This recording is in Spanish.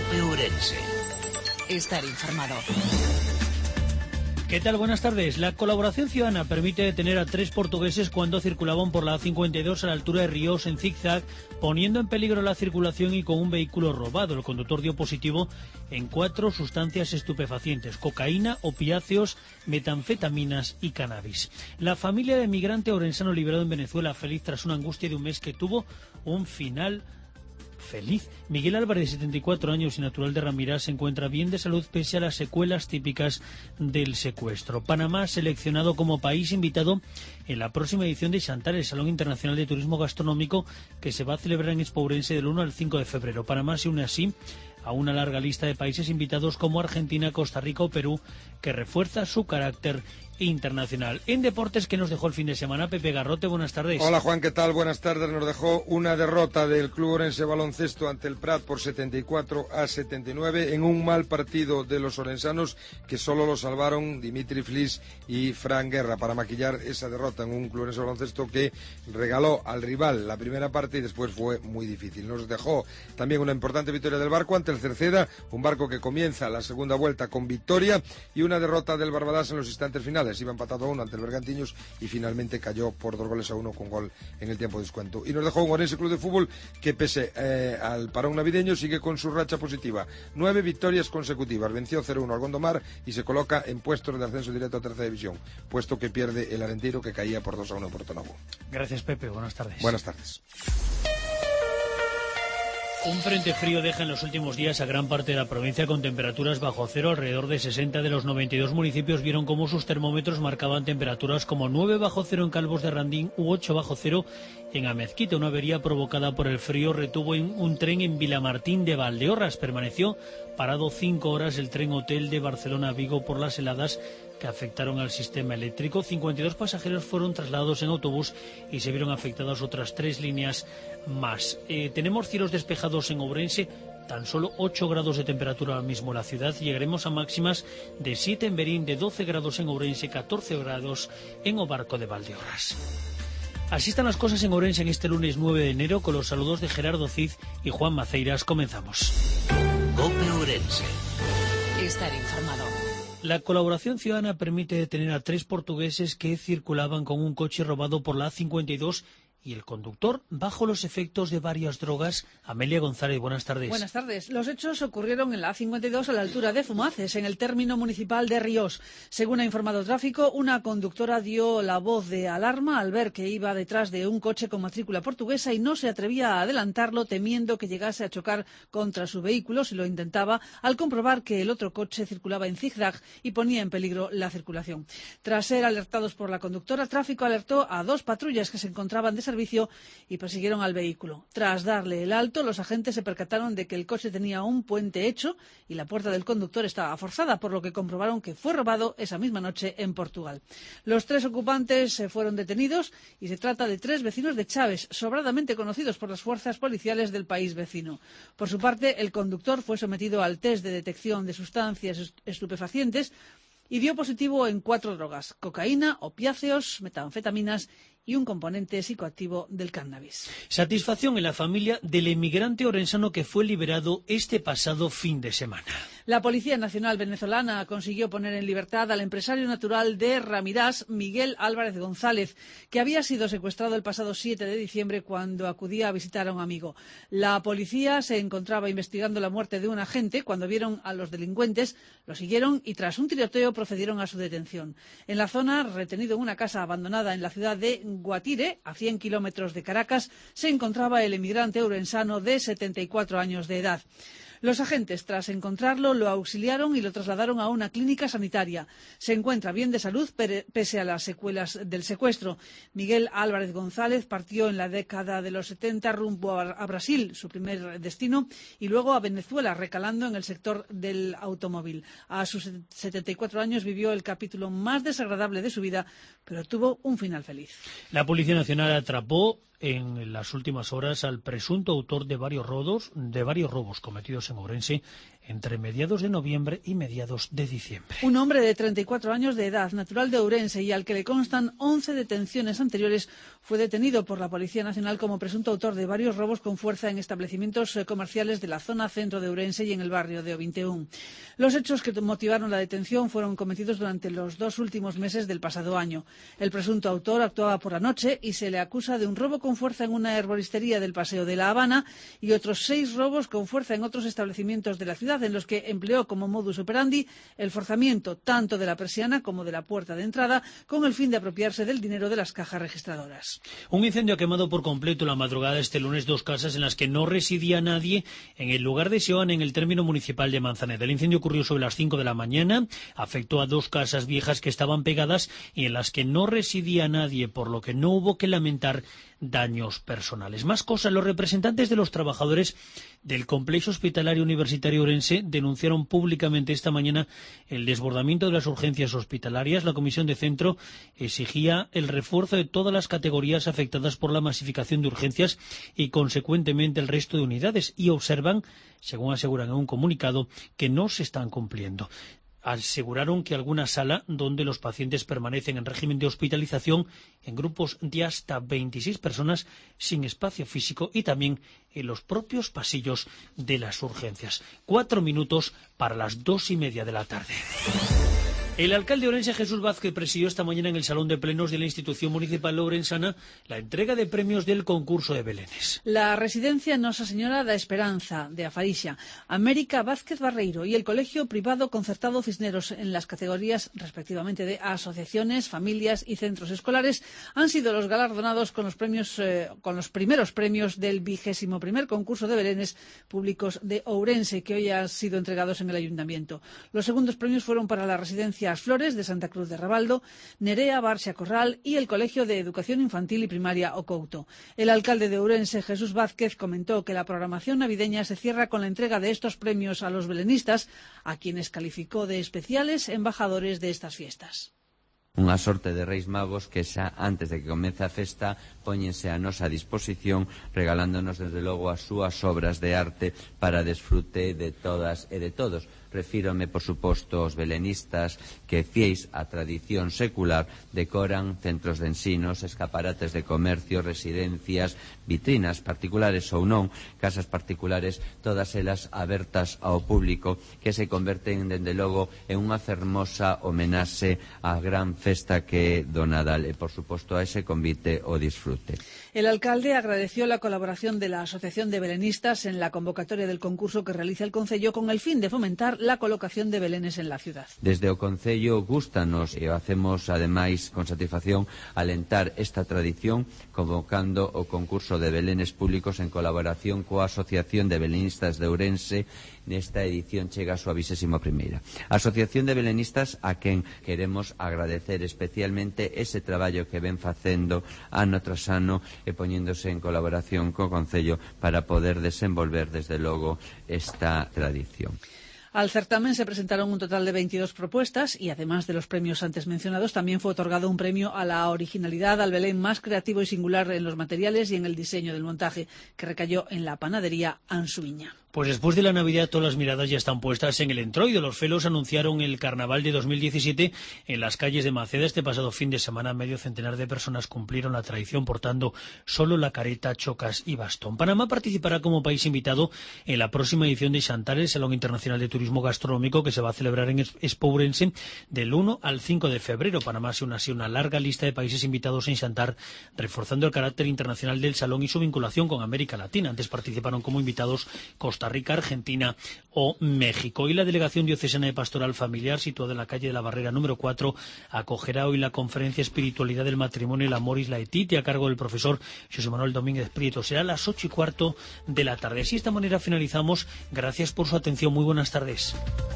COPE Ourense. Estar informado. ¿Qué tal? Buenas tardes. La colaboración ciudadana permite detener a 3 portugueses cuando circulaban por la A52 a la altura de Ríos en zigzag, poniendo en peligro la circulación y con un vehículo robado. El conductor dio positivo en 4 sustancias estupefacientes: cocaína, opiáceos, metanfetaminas y cannabis. La familia de migrante orensano liberado en Venezuela, feliz tras una angustia de un mes que tuvo un final feliz. Miguel Álvarez, de 74 años y natural de Ramirás, se encuentra bien de salud pese a las secuelas típicas del secuestro. Panamá, seleccionado como país invitado en la próxima edición de Chantal, el Salón Internacional de Turismo Gastronómico, que se va a celebrar en Expo Ourense del 1 al 5 de febrero. Panamá se une así a una larga lista de países invitados como Argentina, Costa Rica o Perú, que refuerza su carácter internacional. En deportes, ¿qué nos dejó el fin de semana? Pepe Garrote, buenas tardes. Hola Juan, ¿qué tal? Buenas tardes. Nos dejó una derrota del Club Orense Baloncesto ante el Prat por 74-79 en un mal partido de los orensanos que solo lo salvaron Dimitri Flis y Fran Guerra para maquillar esa derrota en un Club Orense Baloncesto que regaló al rival la primera parte y después fue muy difícil. Nos dejó también una importante victoria del Barco ante el Cerceda, un Barco que comienza la segunda vuelta con victoria, y una derrota del Barbadas en los instantes finales. Iba empatado a 1 ante el Bergantiños y finalmente cayó por 2-1 con gol en el tiempo de descuento. Y nos dejó un Orense Club de Fútbol que, pese al parón navideño, sigue con su racha positiva. 9 victorias consecutivas. Venció 0-1 al Gondomar y se coloca en puestos de ascenso directo a tercera división, puesto que pierde el Arenteiro, que caía por 2-1 en Porto Novo. Gracias, Pepe. Buenas tardes. Buenas tardes. Un frente frío deja en los últimos días a gran parte de la provincia con temperaturas bajo cero. Alrededor de 60 de los 92 municipios vieron cómo sus termómetros marcaban temperaturas como 9 bajo cero en Calvos de Randín u 8 bajo cero en Amezquita. Una avería provocada por el frío retuvo un tren en Vilamartín de Valdeorras. Permaneció parado 5 horas el tren Hotel de Barcelona-Vigo por las heladas que afectaron al sistema eléctrico. 52 pasajeros fueron trasladados en autobús y se vieron afectadas otras 3 líneas más. Tenemos cielos despejados en Ourense, tan solo 8 grados de temperatura ahora mismo en la ciudad. Llegaremos a máximas de 7 en Berín, de 12 grados en Ourense, 14 grados en Obarco de Valdeorras. Así están las cosas en Ourense en este lunes 9 de enero, con los saludos de Gerardo Cid y Juan Maceiras. Comenzamos. COPE Ourense. Estar informado. La colaboración ciudadana permite detener a 3 portugueses que circulaban con un coche robado por la A52 y el conductor bajo los efectos de varias drogas. Amelia González, buenas tardes. Buenas tardes. Los hechos ocurrieron en la A52 a la altura de Fumaces, en el término municipal de Ríos. Según ha informado Tráfico, una conductora dio la voz de alarma al ver que iba detrás de un coche con matrícula portuguesa y no se atrevía a adelantarlo, temiendo que llegase a chocar contra su vehículo si lo intentaba, al comprobar que el otro coche circulaba en zigzag y ponía en peligro la circulación. Tras ser alertados por la conductora, Tráfico alertó a 2 patrullas que se encontraban de servicio y persiguieron al vehículo. Tras darle el alto, los agentes se percataron de que el coche tenía un puente hecho y la puerta del conductor estaba forzada, por lo que comprobaron que fue robado esa misma noche en Portugal. Los 3 ocupantes fueron detenidos y se trata de 3 vecinos de Chaves, sobradamente conocidos por las fuerzas policiales del país vecino. Por su parte, el conductor fue sometido al test de detección de sustancias estupefacientes y dio positivo en 4 drogas: cocaína, opiáceos, metanfetaminas y un componente psicoactivo del cannabis. Satisfacción en la familia del emigrante orensano que fue liberado este pasado fin de semana. La Policía Nacional venezolana consiguió poner en libertad al empresario natural de Ramirás, Miguel Álvarez González, que había sido secuestrado el pasado 7 de diciembre cuando acudía a visitar a un amigo. La policía se encontraba investigando la muerte de un agente cuando vieron a los delincuentes, lo siguieron y tras un tiroteo procedieron a su detención. En la zona, retenido en una casa abandonada en la ciudad de Guatire, a 100 kilómetros de Caracas, se encontraba el emigrante orensano de 74 años de edad. Los agentes, tras encontrarlo, lo auxiliaron y lo trasladaron a una clínica sanitaria. Se encuentra bien de salud pese a las secuelas del secuestro. Miguel Álvarez González partió en la década de los 70 rumbo a Brasil, su primer destino, y luego a Venezuela, recalando en el sector del automóvil. A sus 74 años vivió el capítulo más desagradable de su vida, pero tuvo un final feliz. La Policía Nacional atrapó en las últimas horas al presunto autor de varios robos cometidos en Ourense entre mediados de noviembre y mediados de diciembre. Un hombre de 34 años de edad, natural de Ourense, y al que le constan 11 detenciones anteriores fue detenido por la Policía Nacional como presunto autor de varios robos con fuerza en establecimientos comerciales de la zona centro de Ourense y en el barrio de O21. Los hechos que motivaron la detención fueron cometidos durante los 2 últimos meses del pasado año. El presunto autor actuaba por la noche y se le acusa de un robo con fuerza en una herboristería del Paseo de La Habana y otros 6 robos con fuerza en otros establecimientos de la ciudad, en los que empleó como modus operandi el forzamiento tanto de la persiana como de la puerta de entrada, con el fin de apropiarse del dinero de las cajas registradoras. Un incendio ha quemado por completo la madrugada este lunes 2 casas en las que no residía nadie en el lugar de Seoane, en el término municipal de Manzaneda. El incendio ocurrió sobre las 5 de la mañana, afectó a 2 casas viejas que estaban pegadas y en las que no residía nadie, por lo que no hubo que lamentar daños personales. Más cosas, los representantes de los trabajadores del Complejo Hospitalario Universitario Ourense denunciaron públicamente esta mañana el desbordamiento de las urgencias hospitalarias. La Comisión de Centro exigía el refuerzo de todas las categorías afectadas por la masificación de urgencias y, consecuentemente, el resto de unidades, y observan, según aseguran en un comunicado, que no se están cumpliendo. Aseguraron que alguna sala donde los pacientes permanecen en régimen de hospitalización en grupos de hasta 26 personas sin espacio físico, y también en los propios pasillos de las urgencias. 4 minutos para las 2:30 de la tarde. El alcalde orense Jesús Vázquez presidió esta mañana en el Salón de Plenos de la institución municipal ourensana la entrega de premios del concurso de belenes. La residencia Nosa Señora da Esperanza de Afarixa, América Vázquez Barreiro y el colegio privado concertado Cisneros, en las categorías respectivamente de asociaciones, familias y centros escolares, han sido los galardonados con los primeros premios del 21º concurso de belenes públicos de Ourense, que hoy han sido entregados en el ayuntamiento. Los segundos premios fueron para la residencia Flores de Santa Cruz de Rabaldo, Nerea Barcia Corral y el Colegio de Educación Infantil y Primaria Ocouto. El alcalde de Ourense, Jesús Vázquez, comentó que la programación navideña se cierra con la entrega de estos premios a los belenistas, a quienes calificó de especiales embajadores de estas fiestas. Unha sorte de Reis Magos que xa antes de que comece a festa póñense a nosa disposición, regalándonos desde logo as súas obras de arte para desfrute de todas e de todos. Refírome, por suposto, aos belenistas que, fieis á tradición secular, decoran centros de ensinos, escaparates de comercio, residencias, vitrinas particulares ou non, casas particulares, todas elas abertas ao público, que se converten, dende logo, en unha fermosa homenaxe á gran festa que é do Nadal e, por suposto, a ese convite o disfrute. El alcalde agradeció la colaboración de la Asociación de Belenistas en la convocatoria del concurso que realiza el Concello con el fin de fomentar la colocación de belenes en la ciudad. Desde o Concello gústanos e o hacemos, ademais, con satisfacción, alentar esta tradición convocando o concurso de belenes públicos en colaboración coa Asociación de Belenistas de Ourense. Nesta edición chega a súa 21ª. A Asociación de Belenistas, a quen queremos agradecer especialmente ese traballo que ven facendo ano tras ano e poñéndose en colaboración co Concello para poder desenvolver desde logo esta tradición. Al certamen se presentaron un total de 22 propuestas y, además de los premios antes mencionados, también fue otorgado un premio a la originalidad, al belén más creativo y singular en los materiales y en el diseño del montaje, que recayó en la panadería Ansuiña. Pues después de la Navidad todas las miradas ya están puestas en el entroido. Los felos anunciaron el Carnaval de 2017 en las calles de Maceda. Este pasado fin de semana medio centenar de personas cumplieron la tradición portando solo la careta, chocas y bastón. Panamá participará como país invitado en la próxima edición de Xantar, el Salón Internacional de Turismo Gastronómico, que se va a celebrar en Expo Ourense del 1 al 5 de febrero. Panamá se une así una larga lista de países invitados en Xantar, reforzando el carácter internacional del salón y su vinculación con América Latina. Antes participaron como invitados Costa Rica, Argentina o México. Y la Delegación Diocesana de Pastoral Familiar, situada en la calle de la Barrera número 4, acogerá hoy la conferencia Espiritualidad del Matrimonio, el Amor y la Etite, a cargo del profesor José Manuel Domínguez Prieto. Será a las 8:15 de la tarde. Así, de esta manera finalizamos. Gracias por su atención. Muy buenas tardes.